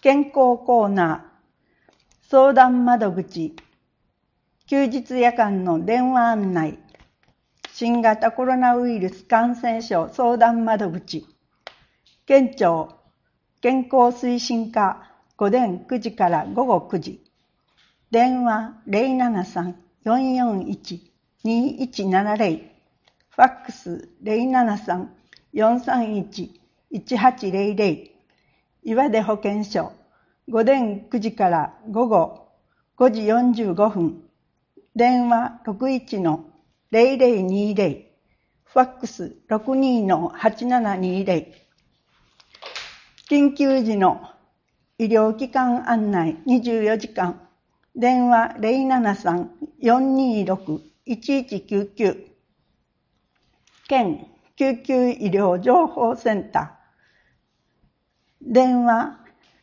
健康コーナー、相談窓口、休日夜間の電話案内、新型コロナウイルス感染症相談窓口、県庁、健康推進課、午前9時から午後9時、電話073-441-2170、ファックス073-431-1800、岩出保健所、午前9時から午後5時45分、電話61-0020、ファックス 62-8720、緊急時の医療機関案内24時間、電話073-426-1199、県救急医療情報センター、電話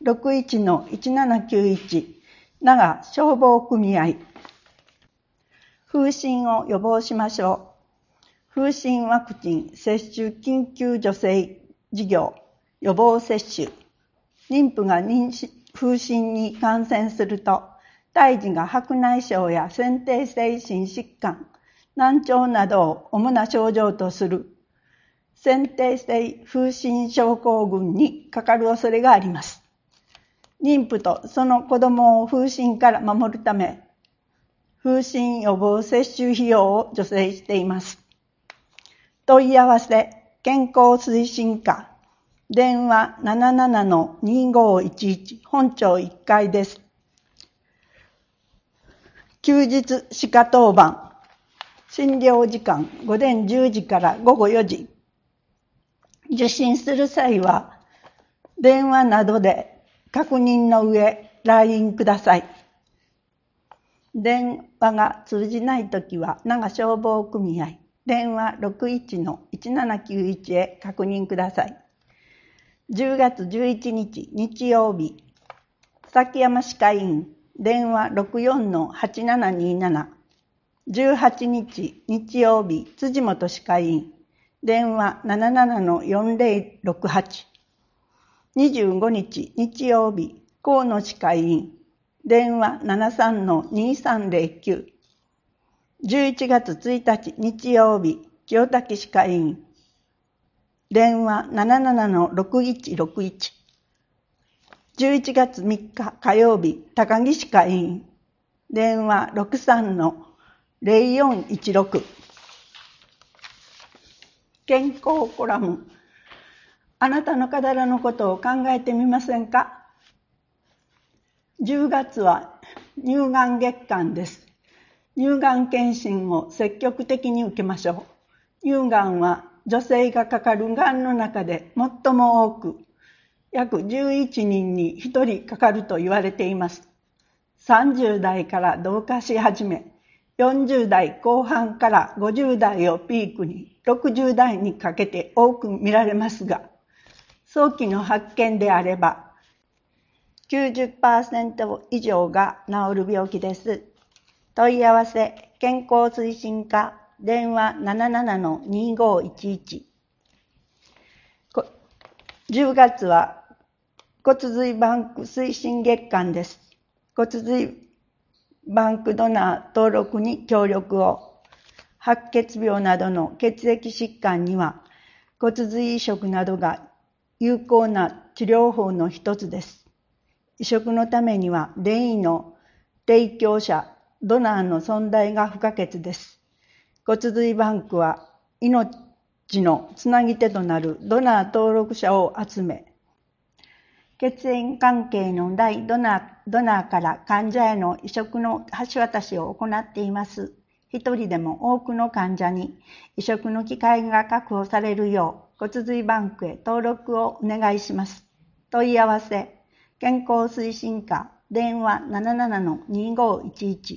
61-1791、長消防組合。風疹を予防しましょう。風疹ワクチン接種緊急助成事業予防接種。妊婦が風疹に感染すると、胎児が白内障や先天性心疾患、難聴などを主な症状とする先天性風疹症候群にかかる恐れがあります。妊婦とその子供を風疹から守るため、風疹予防接種費用を助成しています。問い合わせ、健康推進課、電話 77-2511、本庁1階です。休日歯科当番、診療時間午前10時から午後4時。受診する際は、電話などで確認の上、LINE ください。電話が通じないときは、長消防組合、電話 61-1791 へ確認ください。10月11日日曜日、崎山歯科医院、電話 64-8727。18日日曜日、辻本歯科医院、電話 77-4068。25日日曜日、河野歯科医院、電話 73-2309。11月1日日曜日、清滝歯科医院、電話 77-6161。11月3日火曜日、高木歯科医院、電話 63-0416。健康コラム。あなたの体のことを考えてみませんか？ 10 月は乳がん月間です。乳がん検診を積極的に受けましょう。乳がんは女性がかかるがんの中で最も多く、約11人に1人かかると言われています。30代から同化し始め、40代後半から50代をピークに60代にかけて多く見られますが、早期の発見であれば 90% 以上が治る病気です。問い合わせ、健康推進課、電話 77-2511。10月は骨髄バンク推進月間です。骨髄バンクドナー登録に協力を。白血病などの血液疾患には骨髄移植などが有効な治療法の一つです。移植のためには善意の提供者、ドナーの存在が不可欠です。骨髄バンクは命のつなぎ手となるドナー登録者を集め、血縁関係のないドナーから患者への移植の橋渡しを行っています。一人でも多くの患者に移植の機会が確保されるよう骨髄バンクへ登録をお願いします。問い合わせ、健康推進課、電話 77-2511。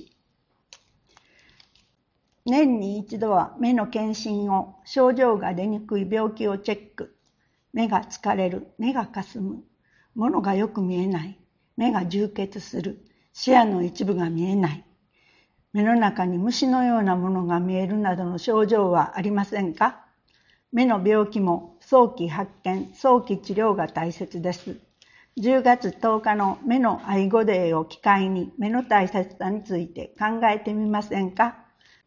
年に一度は目の検診を、症状が出にくい病気をチェック。目が疲れる、目がかすむ、物がよく見えない、目が充血する、視野の一部が見えない、目の中に虫のようなものが見えるなどの症状はありませんか？目の病気も早期発見、早期治療が大切です。 10月10日の目の愛護デーを機会に目の大切さについて考えてみませんか？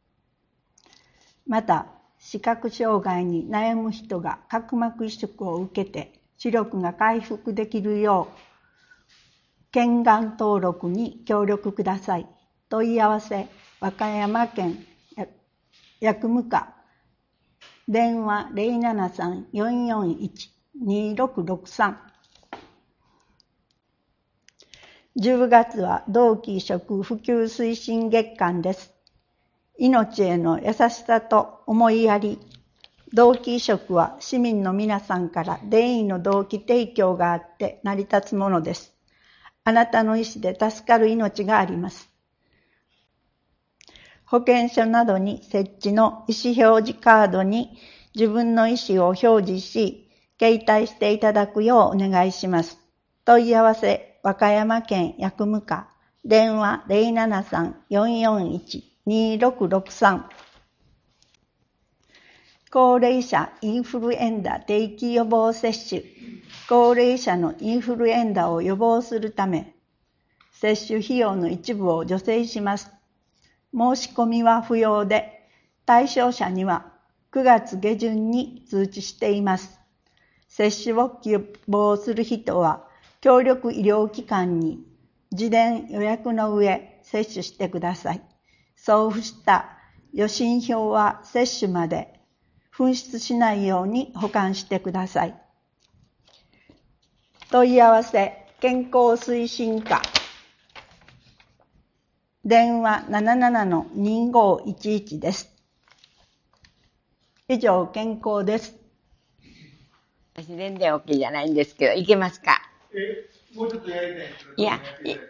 また、視覚障害に悩む人が角膜移植を受けて視力が回復できるよう、検眼登録に協力ください。問い合わせ、和歌山県薬務課、電話 073-441-2663。10月は同期移植普及推進月間です。命への優しさと思いやり、同期移植は市民の皆さんから善意の同期提供があって成り立つものです。あなたの意思で助かる命があります。保健所などに設置の意思表示カードに自分の意思を表示し、携帯していただくようお願いします。問い合わせ、和歌山県薬務課、電話 073-441-2663。高齢者インフルエンザ定期予防接種。高齢者のインフルエンザを予防するため、接種費用の一部を助成します。申し込みは不要で、対象者には9月下旬に通知しています。接種を希望する人は、協力医療機関に事前予約の上、接種してください。送付した予診票は接種まで紛失しないように保管してください。問い合わせ、健康推進課。電話 77-2511 です。以上、健康です。 私全然 OK じゃないんですけど、いけますか？ もうちょっとやりたいんですけど。 いや、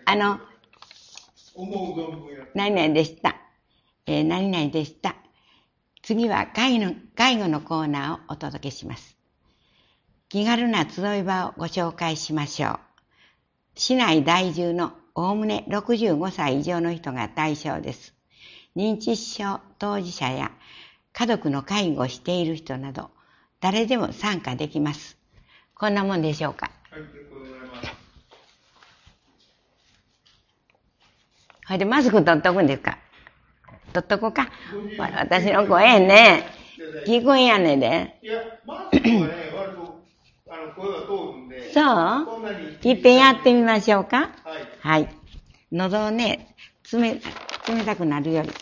思う存分や。 何々でした。何々でした。次は介護のコーナーをお届けします。気軽な集い場をご紹介しましょう。市内在住のおおむね65歳以上の人が対象です。認知症当事者や家族の介護をしている人など、誰でも参加できます。こんなもんでしょうか。 はい、ありがとうございます。 ほいでマスク取っとくんですか？取っとこうか。私の声ね、聞こえやねで。 いや、マスクはね、割と声が通るんで。 そういっぺんやってみましょうか。 はい。 はい。喉をね、冷たくなるより。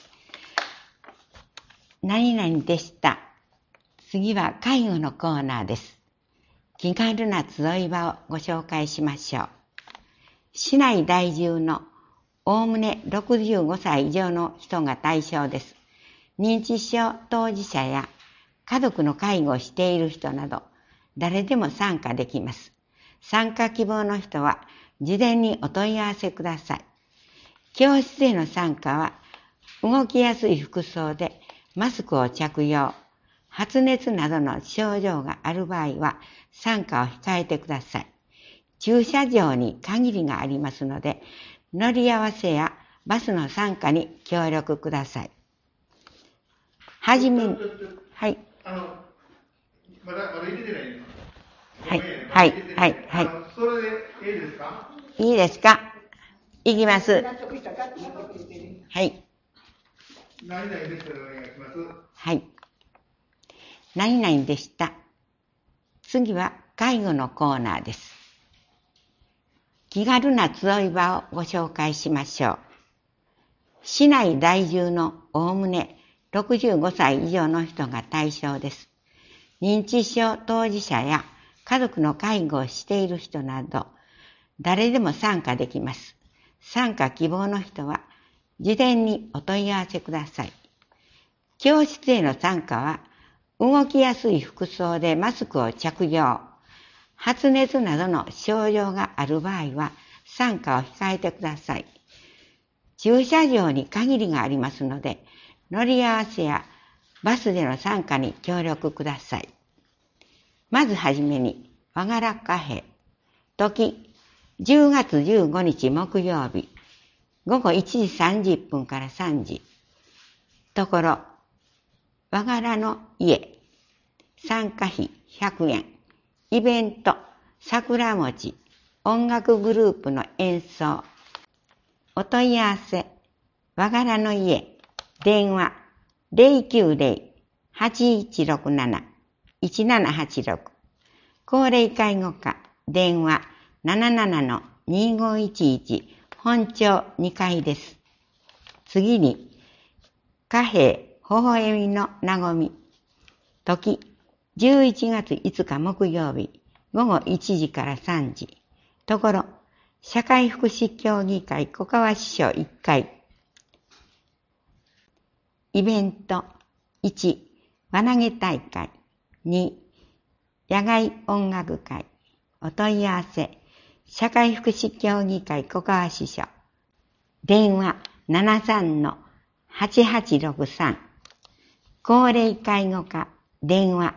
何々でした。次は介護のコーナーです。気軽な集い場をご紹介しましょう。市内在住のおおむね65歳以上の人が対象です。認知症当事者や家族の介護をしている人など、誰でも参加できます。参加希望の人は事前にお問い合わせください。教室への参加は動きやすい服装でマスクを着用、発熱などの症状がある場合は参加を控えてください。駐車場に限りがありますので、乗り合わせやバスの参加に協力ください。はじめに、はい。 まだ入れてないの？ はい、はい、はい、はい。 それでいいですか？ いいですか？いきます。はい。 何々でしたらお願いします。 はい。何々でした。次は介護のコーナーです。気軽な集い場をご紹介しましょう。市内在住のおおむね65歳以上の人が対象です。認知症当事者や家族の介護をしている人など、誰でも参加できます。参加希望の人は事前にお問い合わせください。教室への参加は動きやすい服装でマスクを着用、発熱などの症状がある場合は参加を控えてください。駐車場に限りがありますので、乗り合わせやバスでの参加に協力ください。まずはじめに、和柄カフェ、時、10月15日木曜日、午後1時30分から3時。ところ、和柄の家、参加費100円。イベント、桜餅、 音楽グループの演奏。お問い合わせ、和柄の家、電話 090-8167-1786。高齢介護課、電話 77-2511 本町2階です。次に、貨幣、微笑みの和み。時、11月5日木曜日、午後1時から3時。ところ、社会福祉協議会小川支所1階。イベント、1、輪投げ大会。2、野外音楽会。お問い合わせ、社会福祉協議会小川支所。電話 73-8863。高齢介護課、電話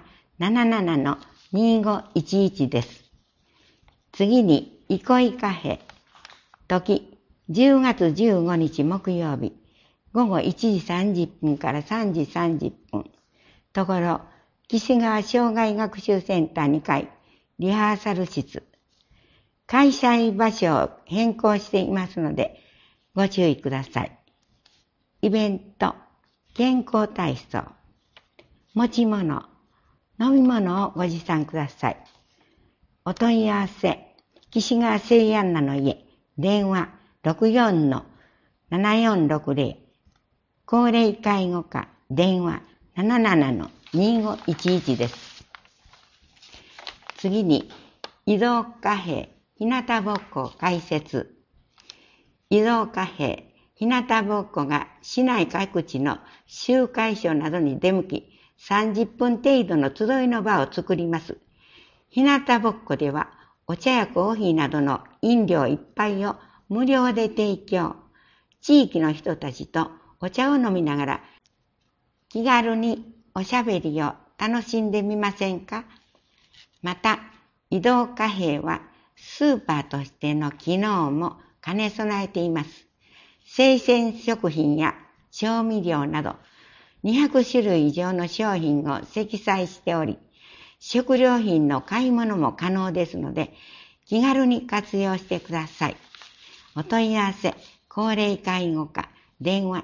77-2511 です。次に、憩いカフェ。時、10月15日木曜日、午後1時30分から3時30分。ところ、岸川障害学習センター2階、リハーサル室。開催場所を変更していますので、ご注意ください。イベント、健康体操。持ち物、飲み物をご持参ください。お問い合わせ、岸川聖安奈の家、電話 64-7460。高齢介護課、電話 77-2511 です。次に、移動貨幣、日向ぼっこ開設。移動貨幣、日向ぼっこが市内各地の集会所などに出向き、30分程度の集いの場を作ります。日向ぼっこでは、お茶やコーヒーなどの飲料一杯を無料で提供。地域の人たちとお茶を飲みながら気軽におしゃべりを楽しんでみませんか？また、移動貨幣はスーパーとしての機能も兼ね備えています。生鮮食品や調味料など200種類以上の商品を積載しており、食料品の買い物も可能ですので、気軽に活用してください。お問い合わせ、高齢介護課、電話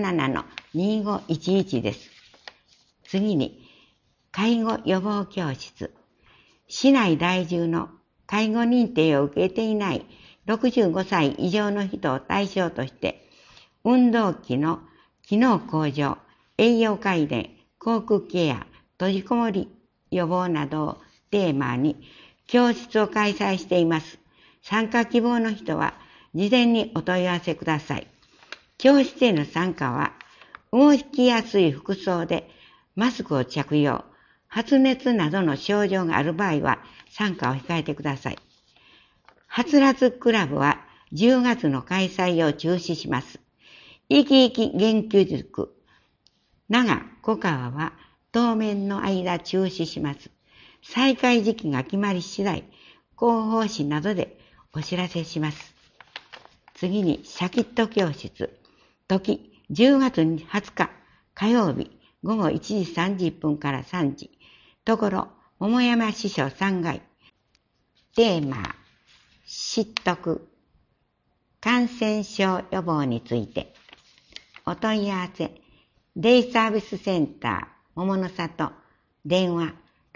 77-2511 です。次に、介護予防教室。市内在住の介護認定を受けていない65歳以上の人を対象として、運動器の機能向上、栄養改善、口腔ケア、閉じこもり予防などをテーマに教室を開催しています。参加希望の人は事前にお問い合わせください。教室への参加は動きやすい服装でマスクを着用、発熱などの症状がある場合は参加を控えてください。はつらつクラブは10月の開催を中止します。いきいき研究塾、長小川は当面の間中止します。再開時期が決まり次第、広報誌などでお知らせします。次に、シャキット教室。時、10月20日火曜日、午後1時30分から3時。ところ、桃山支所3階。テーマ、知っとく。感染症予防について。お問い合わせ、デイサービスセンター、桃の里、電話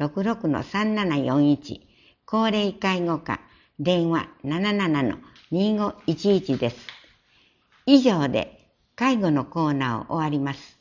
66-3741、高齢介護課、電話 77-2511 です。以上で介護のコーナーを終わります。